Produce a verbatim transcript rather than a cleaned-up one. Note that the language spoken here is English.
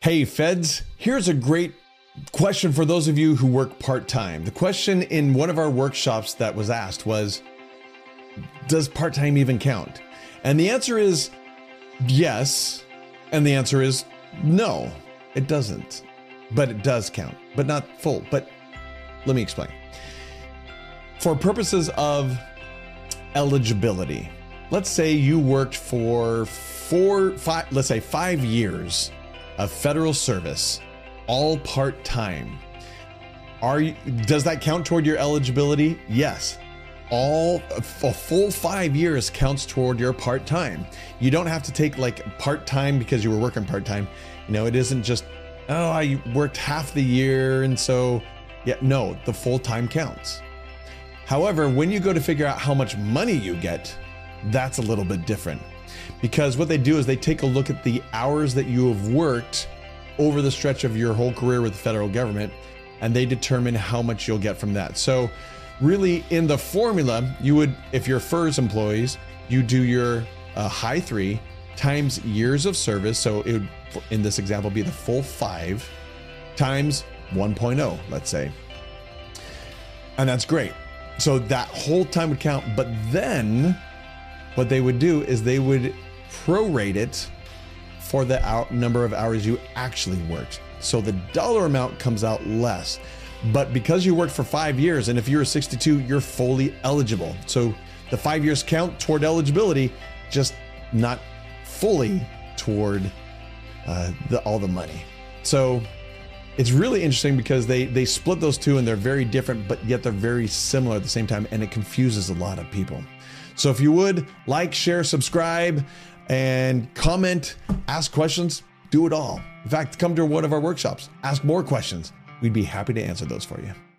Hey feds, here's a great question for those of you who work part-time. The question in one of our workshops that was asked was, does part-time even count? And the answer is yes. And the answer is no, it doesn't. But it does count, but not full. But let me explain. For purposes of eligibility, let's say you worked for four, five, let's say five years of federal service, all part-time. Are you, does that count toward your eligibility? Yes. All a full five years counts toward your part-time. You don't have to take like part-time because you were working part-time. You know, it isn't just, oh, I worked half the year and so, yeah, no, the full-time counts. However, when you go to figure out how much money you get, that's a little bit different. Because what they do is they take a look at the hours that you have worked over the stretch of your whole career with the federal government, and they determine how much you'll get from that. So really in the formula, you would, if you're FERS employees, you do your uh, high three times years of service. So it would, in this example, be the full five times one point oh, let's say. And that's great. So that whole time would count, but then what they would do is they would prorate it for the hour, number of hours you actually worked. So the dollar amount comes out less, but because you worked for five years, and if you're sixty-two, you're fully eligible. So the five years count toward eligibility, just not fully toward uh, the, all the money. So it's really interesting because they, they split those two and they're very different, but yet they're very similar at the same time, and it confuses a lot of people. So if you would like, share, subscribe, and comment, ask questions, do it all. In fact, come to one of our workshops, ask more questions. We'd be happy to answer those for you.